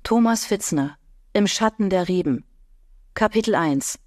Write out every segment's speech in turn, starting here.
Thomas Fitzner, Im Schatten der Reben. Kapitel 1.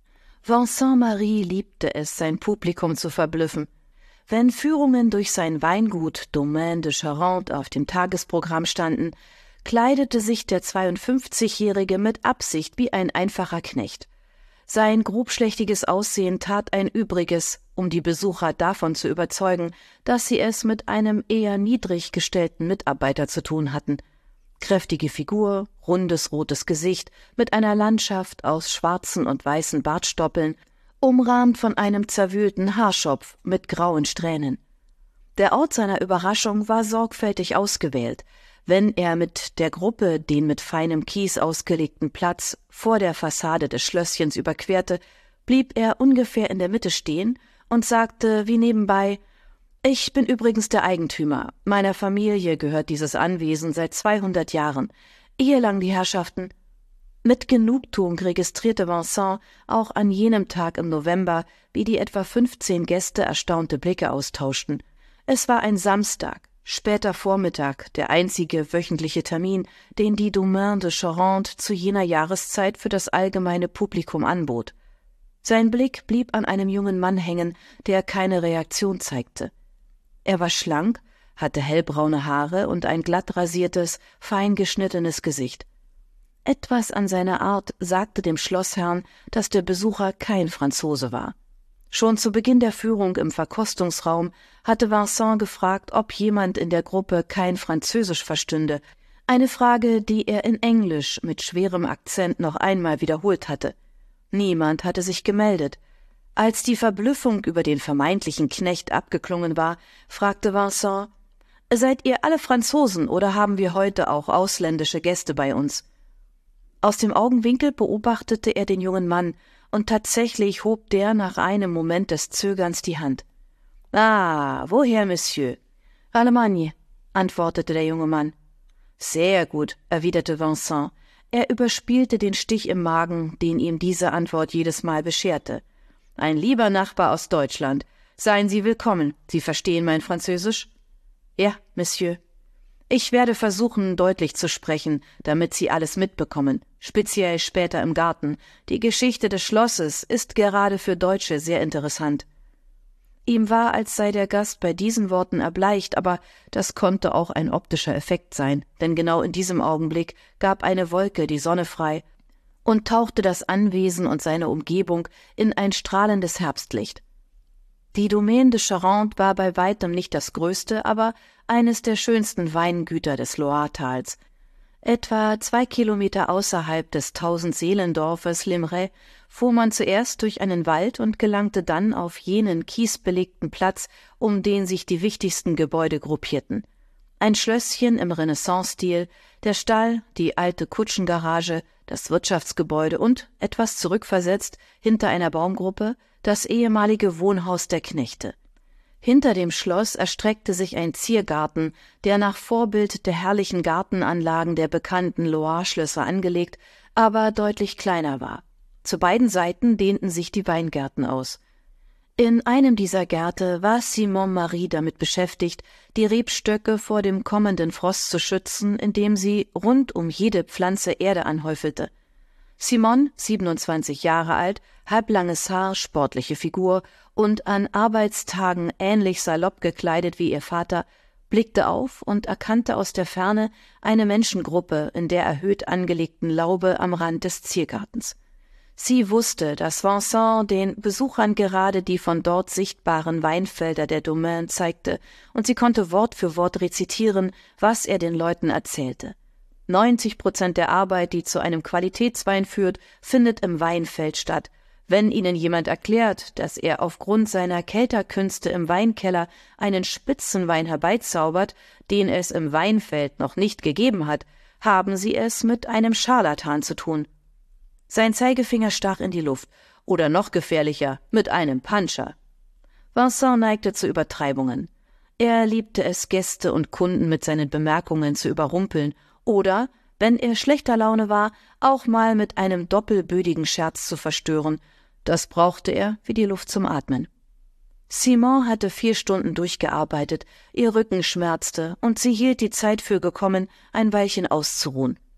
Vincent Marie liebte es, sein Publikum zu verblüffen. Wenn Führungen durch sein Weingut Domaine de Charente auf dem Tagesprogramm standen, kleidete sich der 52-Jährige mit Absicht wie ein einfacher Knecht. Sein grobschlächtiges Aussehen tat ein Übriges, um die Besucher davon zu überzeugen, dass sie es mit einem eher niedrig gestellten Mitarbeiter zu tun hatten. Kräftige Figur, rundes rotes Gesicht mit einer Landschaft aus schwarzen und weißen Bartstoppeln, umrahmt von einem zerwühlten Haarschopf mit grauen Strähnen. Der Ort seiner Überraschung war sorgfältig ausgewählt. Wenn er mit der Gruppe den mit feinem Kies ausgelegten Platz vor der Fassade des Schlösschens überquerte, blieb er ungefähr in der Mitte stehen und sagte wie nebenbei: »Ich bin übrigens der Eigentümer. Meiner Familie gehört dieses Anwesen seit 200 Jahren. Ehelang die Herrschaften.« Mit Genugtuung registrierte Vincent auch an jenem Tag im November, wie die etwa 15 Gäste erstaunte Blicke austauschten. Es war ein Samstag, später Vormittag, der einzige wöchentliche Termin, den die Domaine de Charente zu jener Jahreszeit für das allgemeine Publikum anbot. Sein Blick blieb an einem jungen Mann hängen, der keine Reaktion zeigte. Er war schlank, hatte hellbraune Haare und ein glatt rasiertes, fein geschnittenes Gesicht. Etwas an seiner Art sagte dem Schlossherrn, dass der Besucher kein Franzose war. Schon zu Beginn der Führung im Verkostungsraum hatte Vincent gefragt, ob jemand in der Gruppe kein Französisch verstünde, eine Frage, die er in Englisch mit schwerem Akzent noch einmal wiederholt hatte. Niemand hatte sich gemeldet. Als die Verblüffung über den vermeintlichen Knecht abgeklungen war, fragte Vincent: »Seid ihr alle Franzosen oder haben wir heute auch ausländische Gäste bei uns?« Aus dem Augenwinkel beobachtete er den jungen Mann, und tatsächlich hob der nach einem Moment des Zögerns die Hand. »Ah, woher, Monsieur?« »Allemagne«, antwortete der junge Mann. »Sehr gut«, erwiderte Vincent. Er überspielte den Stich im Magen, den ihm diese Antwort jedes Mal bescherte. »Ein lieber Nachbar aus Deutschland. Seien Sie willkommen. Sie verstehen mein Französisch?« »Ja, Monsieur.« »Ich werde versuchen, deutlich zu sprechen, damit Sie alles mitbekommen, speziell später im Garten. Die Geschichte des Schlosses ist gerade für Deutsche sehr interessant.« Ihm war, als sei der Gast bei diesen Worten erbleicht, aber das konnte auch ein optischer Effekt sein, denn genau in diesem Augenblick gab eine Wolke die Sonne frei und tauchte das Anwesen und seine Umgebung in ein strahlendes Herbstlicht. Die Domaine de Charente war bei weitem nicht das größte, aber eines der schönsten Weingüter des Loiretals. Etwa 2 Kilometer außerhalb des 1000-Seelendorfes Limeray fuhr man zuerst durch einen Wald und gelangte dann auf jenen kiesbelegten Platz, um den sich die wichtigsten Gebäude gruppierten. Ein Schlösschen im Renaissance-Stil, der Stall, die alte Kutschengarage, das Wirtschaftsgebäude und, etwas zurückversetzt, hinter einer Baumgruppe, das ehemalige Wohnhaus der Knechte. Hinter dem Schloss erstreckte sich ein Ziergarten, der nach Vorbild der herrlichen Gartenanlagen der bekannten Loire-Schlösser angelegt, aber deutlich kleiner war. Zu beiden Seiten dehnten sich die Weingärten aus. In einem dieser Gärte war Simon Marie damit beschäftigt, die Rebstöcke vor dem kommenden Frost zu schützen, indem sie rund um jede Pflanze Erde anhäufelte. Simon, 27 Jahre alt, halblanges Haar, sportliche Figur und an Arbeitstagen ähnlich salopp gekleidet wie ihr Vater, blickte auf und erkannte aus der Ferne eine Menschengruppe in der erhöht angelegten Laube am Rand des Ziergartens. Sie wusste, dass Vincent den Besuchern gerade die von dort sichtbaren Weinfelder der Domaine zeigte, und sie konnte Wort für Wort rezitieren, was er den Leuten erzählte. 90% der Arbeit, die zu einem Qualitätswein führt, findet im Weinfeld statt. Wenn Ihnen jemand erklärt, dass er aufgrund seiner Kelterkünste im Weinkeller einen Spitzenwein herbeizaubert, den es im Weinfeld noch nicht gegeben hat, haben Sie es mit einem Scharlatan zu tun. Sein Zeigefinger stach in die Luft, oder noch gefährlicher, mit einem Puncher. Vincent neigte zu Übertreibungen. Er liebte es, Gäste und Kunden mit seinen Bemerkungen zu überrumpeln oder, wenn er schlechter Laune war, auch mal mit einem doppelbödigen Scherz zu verstören. Das brauchte er wie die Luft zum Atmen. Simon hatte 4 Stunden durchgearbeitet, ihr Rücken schmerzte und sie hielt die Zeit für gekommen, ein Weilchen auszuruhen.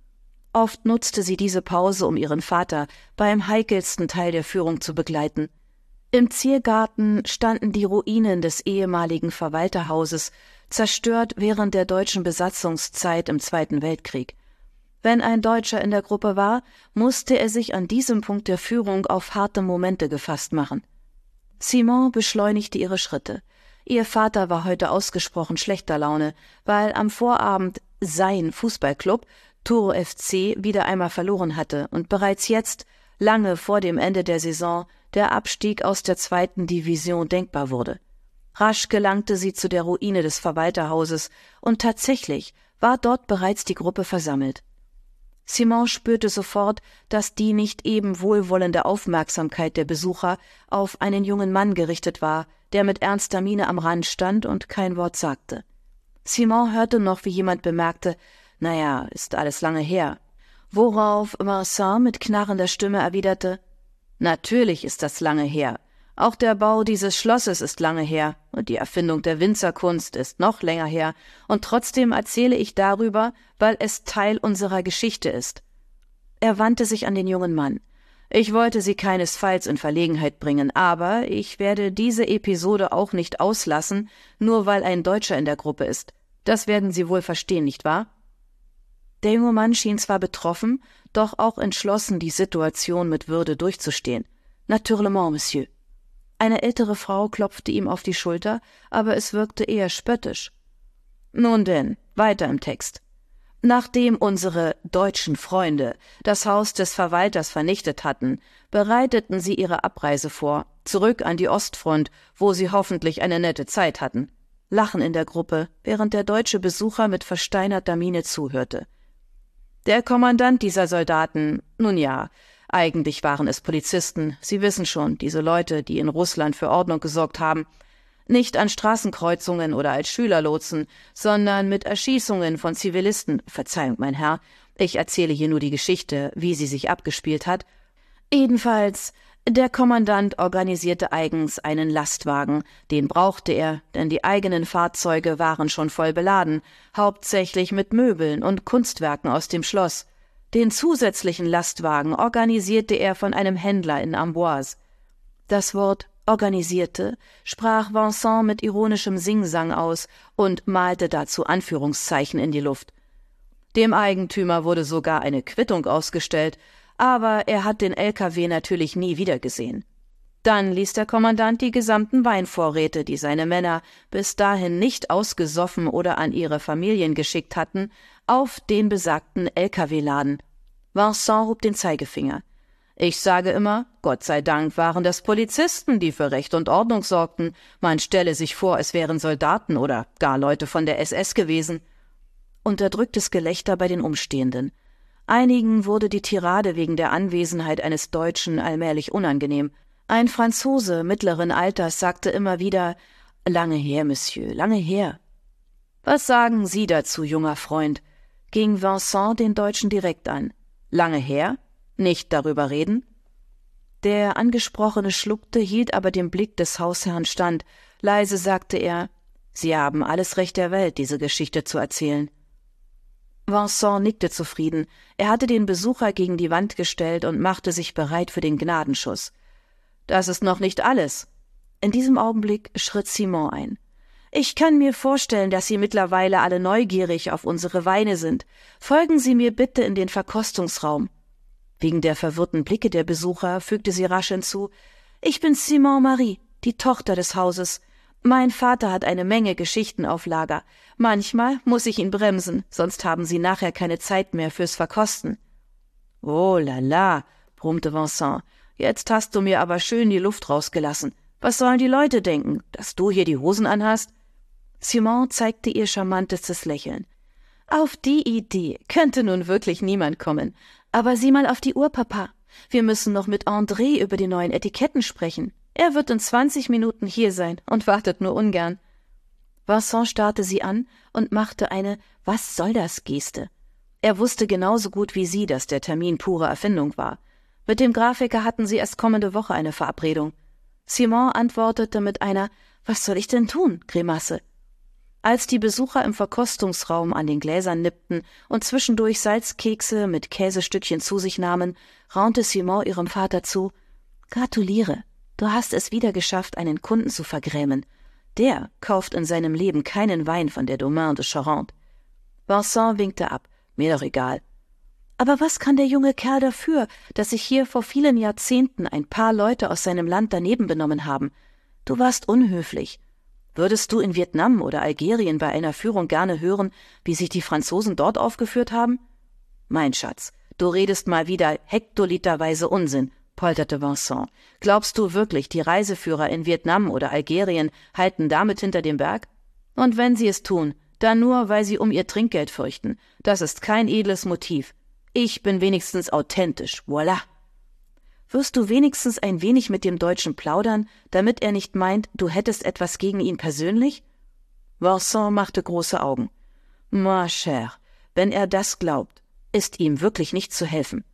Oft nutzte sie diese Pause, um ihren Vater beim heikelsten Teil der Führung zu begleiten. Im Ziergarten standen die Ruinen des ehemaligen Verwalterhauses, zerstört während der deutschen Besatzungszeit im Zweiten Weltkrieg. Wenn ein Deutscher in der Gruppe war, musste er sich an diesem Punkt der Führung auf harte Momente gefasst machen. Simone beschleunigte ihre Schritte. Ihr Vater war heute ausgesprochen schlechter Laune, weil am Vorabend sein Fußballclub Toro FC wieder einmal verloren hatte und bereits jetzt, lange vor dem Ende der Saison, der Abstieg aus der 2. Division denkbar wurde. Rasch gelangte sie zu der Ruine des Verwalterhauses und tatsächlich war dort bereits die Gruppe versammelt. Simone spürte sofort, dass die nicht eben wohlwollende Aufmerksamkeit der Besucher auf einen jungen Mann gerichtet war, der mit ernster Miene am Rand stand und kein Wort sagte. Simone hörte noch, wie jemand bemerkte, »Naja, ist alles lange her«, worauf Vincent mit knarrender Stimme erwiderte, »Natürlich ist das lange her. Auch der Bau dieses Schlosses ist lange her und die Erfindung der Winzerkunst ist noch länger her und trotzdem erzähle ich darüber, weil es Teil unserer Geschichte ist.« Er wandte sich an den jungen Mann. »Ich wollte Sie keinesfalls in Verlegenheit bringen, aber ich werde diese Episode auch nicht auslassen, nur weil ein Deutscher in der Gruppe ist. Das werden Sie wohl verstehen, nicht wahr?« Der junge Mann schien zwar betroffen, doch auch entschlossen, die Situation mit Würde durchzustehen. »Naturellement, Monsieur.« Eine ältere Frau klopfte ihm auf die Schulter, aber es wirkte eher spöttisch. »Nun denn, weiter im Text. Nachdem unsere deutschen Freunde das Haus des Verwalters vernichtet hatten, bereiteten sie ihre Abreise vor, zurück an die Ostfront, wo sie hoffentlich eine nette Zeit hatten.« Lachen in der Gruppe, während der deutsche Besucher mit versteinerter Miene zuhörte. Der Kommandant dieser Soldaten, nun ja, eigentlich waren es Polizisten, Sie wissen schon, diese Leute, die in Russland für Ordnung gesorgt haben, nicht an Straßenkreuzungen oder als Schülerlotsen, sondern mit Erschießungen von Zivilisten, Verzeihung, mein Herr, ich erzähle hier nur die Geschichte, wie sie sich abgespielt hat. Jedenfalls, der Kommandant organisierte eigens einen Lastwagen, den brauchte er, denn die eigenen Fahrzeuge waren schon voll beladen, hauptsächlich mit Möbeln und Kunstwerken aus dem Schloss. Den zusätzlichen Lastwagen organisierte er von einem Händler in Amboise. Das Wort organisierte sprach Vincent mit ironischem Singsang aus und malte dazu Anführungszeichen in die Luft. Dem Eigentümer wurde sogar eine Quittung ausgestellt, aber er hat den LKW natürlich nie wiedergesehen. Dann ließ der Kommandant die gesamten Weinvorräte, die seine Männer bis dahin nicht ausgesoffen oder an ihre Familien geschickt hatten, auf den besagten LKW laden. Vincent hob den Zeigefinger. Ich sage immer, Gott sei Dank waren das Polizisten, die für Recht und Ordnung sorgten. Man stelle sich vor, es wären Soldaten oder gar Leute von der SS gewesen. Unterdrücktes Gelächter bei den Umstehenden. Einigen wurde die Tirade wegen der Anwesenheit eines Deutschen allmählich unangenehm. Ein Franzose mittleren Alters sagte immer wieder, »Lange her, Monsieur, lange her.« »Was sagen Sie dazu, junger Freund?« ging Vincent den Deutschen direkt an. »Lange her? Nicht darüber reden?« Der Angesprochene schluckte, hielt aber dem Blick des Hausherrn stand. Leise sagte er, »Sie haben alles Recht der Welt, diese Geschichte zu erzählen.« Vincent nickte zufrieden. Er hatte den Besucher gegen die Wand gestellt und machte sich bereit für den Gnadenschuss. »Das ist noch nicht alles.« In diesem Augenblick schritt Simone ein. »Ich kann mir vorstellen, dass Sie mittlerweile alle neugierig auf unsere Weine sind. Folgen Sie mir bitte in den Verkostungsraum.« Wegen der verwirrten Blicke der Besucher fügte sie rasch hinzu, »Ich bin Simone Marie, die Tochter des Hauses. Mein Vater hat eine Menge Geschichten auf Lager. Manchmal muss ich ihn bremsen, sonst haben Sie nachher keine Zeit mehr fürs Verkosten.« »Oh la la«, brummte Vincent, »jetzt hast du mir aber schön die Luft rausgelassen. Was sollen die Leute denken, dass du hier die Hosen anhast?« Simone zeigte ihr charmantestes Lächeln. »Auf die Idee könnte nun wirklich niemand kommen. Aber sieh mal auf die Uhr, Papa. Wir müssen noch mit André über die neuen Etiketten sprechen. Er wird in 20 Minuten hier sein und wartet nur ungern.« Vincent starrte sie an und machte eine »Was-soll-das«-Geste. Er wusste genauso gut wie sie, dass der Termin pure Erfindung war. Mit dem Grafiker hatten sie erst kommende Woche eine Verabredung. Simone antwortete mit einer »Was soll ich denn tun?« Grimasse. Als die Besucher im Verkostungsraum an den Gläsern nippten und zwischendurch Salzkekse mit Käsestückchen zu sich nahmen, raunte Simon ihrem Vater zu: »Gratuliere, du hast es wieder geschafft, einen Kunden zu vergrämen. Der kauft in seinem Leben keinen Wein von der Domaine de Charente.« Vincent winkte ab. »Mir doch egal.« »Aber was kann der junge Kerl dafür, dass sich hier vor vielen Jahrzehnten ein paar Leute aus seinem Land daneben benommen haben? Du warst unhöflich. Würdest du in Vietnam oder Algerien bei einer Führung gerne hören, wie sich die Franzosen dort aufgeführt haben?« »Mein Schatz, du redest mal wieder hektoliterweise Unsinn«, polterte Vincent. »Glaubst du wirklich, die Reiseführer in Vietnam oder Algerien halten damit hinter dem Berg? Und wenn sie es tun, dann nur, weil sie um ihr Trinkgeld fürchten. Das ist kein edles Motiv. Ich bin wenigstens authentisch, voilà.« »Wirst du wenigstens ein wenig mit dem Deutschen plaudern, damit er nicht meint, du hättest etwas gegen ihn persönlich?« Vincent machte große Augen. »Ma chère, wenn er das glaubt, ist ihm wirklich nicht zu helfen.